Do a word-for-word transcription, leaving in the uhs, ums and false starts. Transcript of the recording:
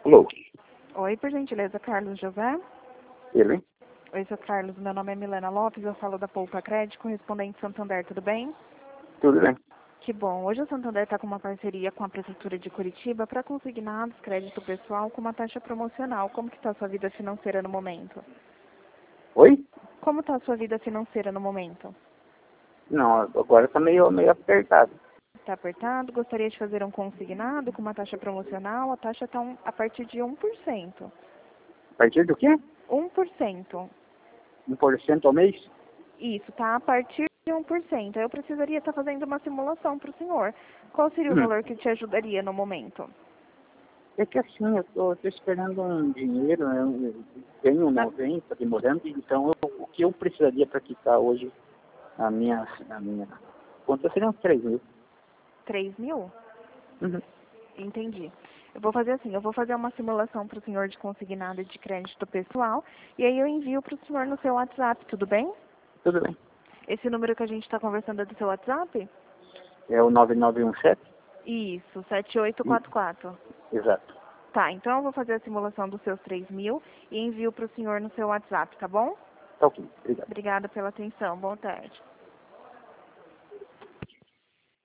Alô? Oi, por gentileza, Carlos José? Ele? Oi, seu Carlos, meu nome é Milena Lopes, eu falo da Poupa Crédito, correspondente Santander, tudo bem? Tudo bem? Que bom, hoje o Santander está com uma parceria com a Prefeitura de Curitiba para consignados, crédito pessoal com uma taxa promocional. Como que está a sua vida financeira no momento? Oi? Como está a sua vida financeira no momento? Não, agora tá meio, meio apertado. Está apertado? Gostaria de fazer um consignado com uma taxa promocional? A taxa está um, a partir de um por cento. A partir do quê? um por cento. Um por cento ao mês? Isso, tá a partir de um por cento. Eu precisaria estar fazendo uma simulação para o senhor. Qual seria o Hum. valor que te ajudaria no momento? É que assim, eu tô, tô esperando um dinheiro, né? Eu tenho Na- noventa demorando, então eu, o que eu precisaria para quitar hoje a minha, a minha conta seria uns três mil. três mil? Uhum. Entendi. Eu vou fazer assim, eu vou fazer uma simulação para o senhor de consignado de crédito pessoal e aí eu envio para o senhor no seu WhatsApp, tudo bem? Tudo bem. Esse número que a gente está conversando é do seu WhatsApp? É o nove nove um sete? Isso, sete oito Hum, quatro quatro. Exato. Tá, então eu vou fazer a simulação dos seus três mil e envio para o senhor no seu WhatsApp, tá bom? Tá ok. Obrigado. Obrigada pela atenção, boa tarde.